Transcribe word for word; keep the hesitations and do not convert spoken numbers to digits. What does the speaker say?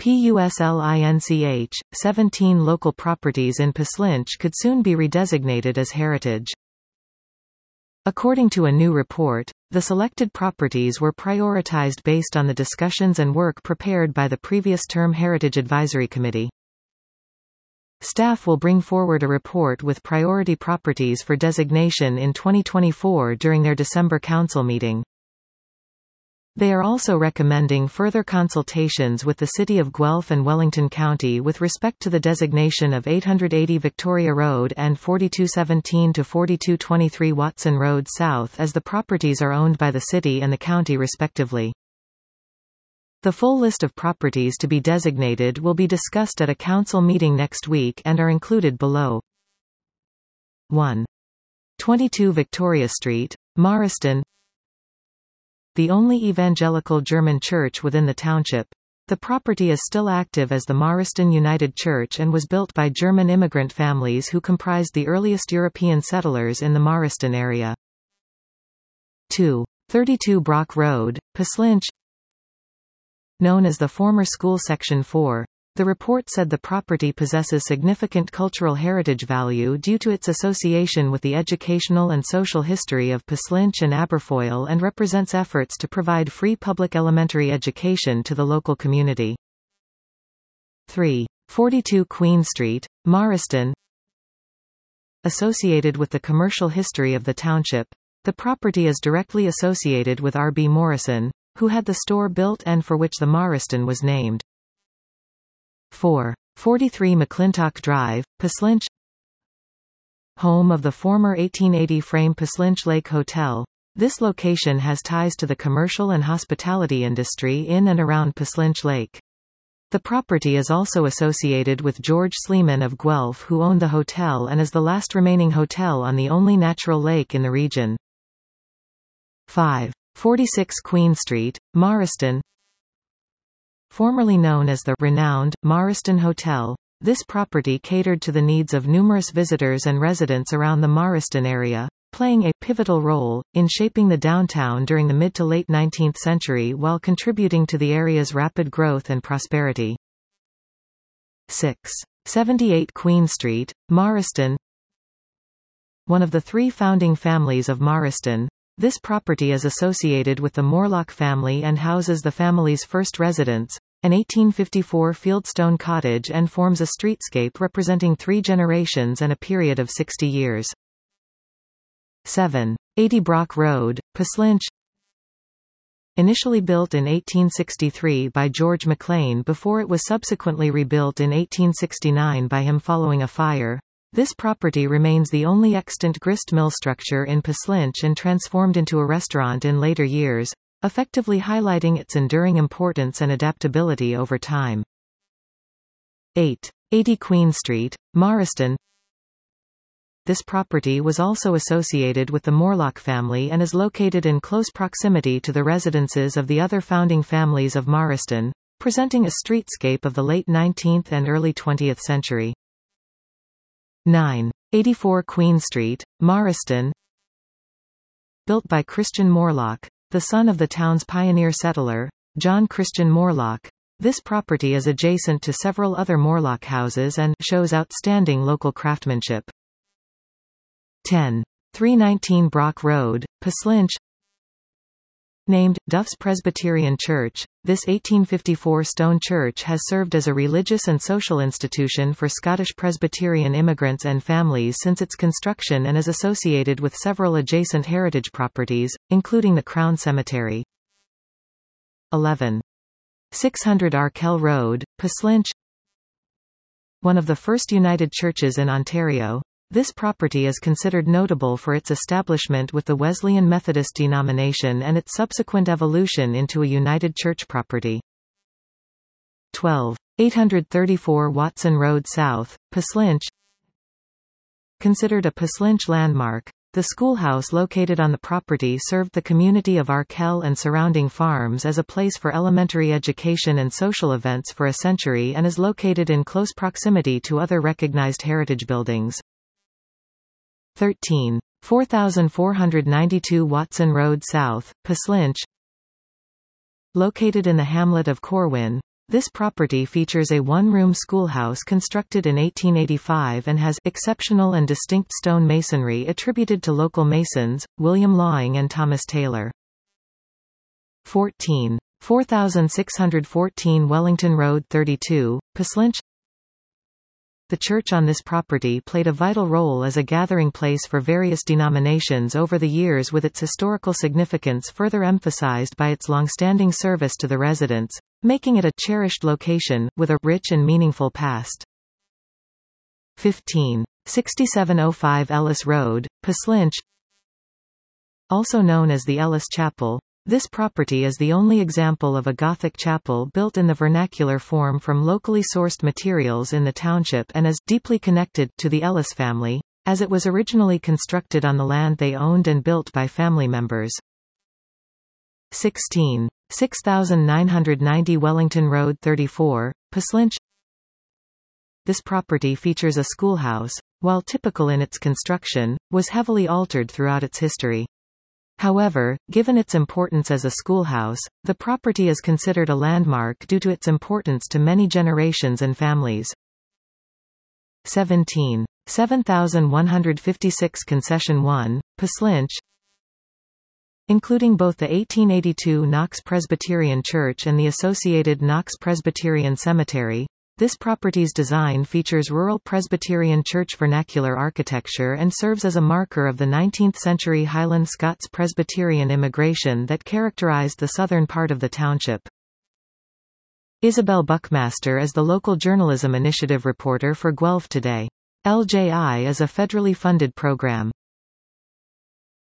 PUSLINCH, seventeen local properties in Puslinch could soon be redesignated as heritage. According to a new report, the selected properties were prioritized based on the discussions and work prepared by the previous term Heritage Advisory Committee. Staff will bring forward a report with priority properties for designation in twenty twenty-four during their December council meeting. They are also recommending further consultations with the City of Guelph and Wellington County with respect to the designation of eight eighty Victoria Road and forty-two seventeen to forty-two twenty-three Watson Road South, as the properties are owned by the city and the county respectively. The full list of properties to be designated will be discussed at a council meeting next week and are included below. one. twenty-two Victoria Street, Marston. The only evangelical German church within the township. The property is still active as the Marston United Church and was built by German immigrant families who comprised the earliest European settlers in the Marston area. two. thirty-two Brock Road, Puslinch. Known as the former school section four, the report said the property possesses significant cultural heritage value due to its association with the educational and social history of Puslinch and Aberfoyle and represents efforts to provide free public elementary education to the local community. three. forty-two Queen Street, Marston. Associated with the commercial history of the township, the property is directly associated with R B Morrison, who had the store built and for which the Marston was named. four. forty-three McClintock Drive, Puslinch. Home of the former eighteen eighty frame Puslinch Lake Hotel, this location has ties to the commercial and hospitality industry in and around Puslinch Lake. The property is also associated with George Sleeman of Guelph, who owned the hotel and is the last remaining hotel on the only natural lake in the region. five. forty-six Queen Street, Marston. Formerly known as the renowned Marston Hotel, this property catered to the needs of numerous visitors and residents around the Marston area, playing a pivotal role in shaping the downtown during the mid to late nineteenth century while contributing to the area's rapid growth and prosperity. six. seventy-eight Queen Street, Marston. One of the three founding families of Marston, this property is associated with the Morlock family and houses the family's first residence, an eighteen fifty-four fieldstone cottage, and forms a streetscape representing three generations and a period of sixty years. seven. eighty Brock Road, Puslinch. Initially built in eighteen sixty-three by George McLean before it was subsequently rebuilt in eighteen sixty-nine by him following a fire, this property remains the only extant grist mill structure in Puslinch and transformed into a restaurant in later years, effectively highlighting its enduring importance and adaptability over time. eight. eighty Queen Street, Marston. This property was also associated with the Morlock family and is located in close proximity to the residences of the other founding families of Marston, presenting a streetscape of the late nineteenth and early twentieth century. nine. eighty-four Queen Street, Marston. Built by Christian Morlock, the son of the town's pioneer settler, John Christian Morlock, this property is adjacent to several other Morlock houses and shows outstanding local craftsmanship. ten. three nineteen Brock Road, Puslinch. Named Duff's Presbyterian Church, this eighteen fifty-four stone church has served as a religious and social institution for Scottish Presbyterian immigrants and families since its construction and is associated with several adjacent heritage properties, including the Crown Cemetery. eleven. six hundred Arkell Road, Puslinch. One of the first United Churches in Ontario, this property is considered notable for its establishment with the Wesleyan Methodist denomination and its subsequent evolution into a United Church property. twelve. eight thirty-four Watson Road South, Puslinch. Considered a Puslinch landmark, the schoolhouse located on the property served the community of Arkell and surrounding farms as a place for elementary education and social events for a century and is located in close proximity to other recognized heritage buildings. thirteen. four four nine two Watson Road South, Puslinch. Located in the hamlet of Corwin, This property features a one-room schoolhouse constructed in eighteen eighty-five and has exceptional and distinct stone masonry attributed to local masons, William Lawing and Thomas Taylor. fourteen. four thousand six hundred fourteen Wellington Road thirty-two, Plislinch. The church on this property played a vital role as a gathering place for various denominations over the years, with its historical significance further emphasized by its long-standing service to the residents, making it a cherished location, with a rich and meaningful past. fifteen. sixty-seven oh five Ellis Road, Plislinch. Also known as the Ellis Chapel, this property is the only example of a Gothic chapel built in the vernacular form from locally sourced materials in the township, and is deeply connected to the Ellis family, as it was originally constructed on the land they owned and built by family members. sixteen. six thousand nine hundred ninety Wellington Road thirty-four, Plislinch. This property features a schoolhouse, while typical in its construction, was heavily altered throughout its history. However, given its importance as a schoolhouse, the property is considered a landmark due to its importance to many generations and families. seventeen. seven thousand one hundred fifty-six Concession one, Plislinch. Including both the eighteen eighty-two Knox Presbyterian Church and the associated Knox Presbyterian Cemetery, this property's design features rural Presbyterian church vernacular architecture and serves as a marker of the nineteenth century Highland Scots Presbyterian immigration that characterized the southern part of the township. Isabel Buckmaster is the local journalism initiative reporter for Guelph Today. L J I is a federally funded program.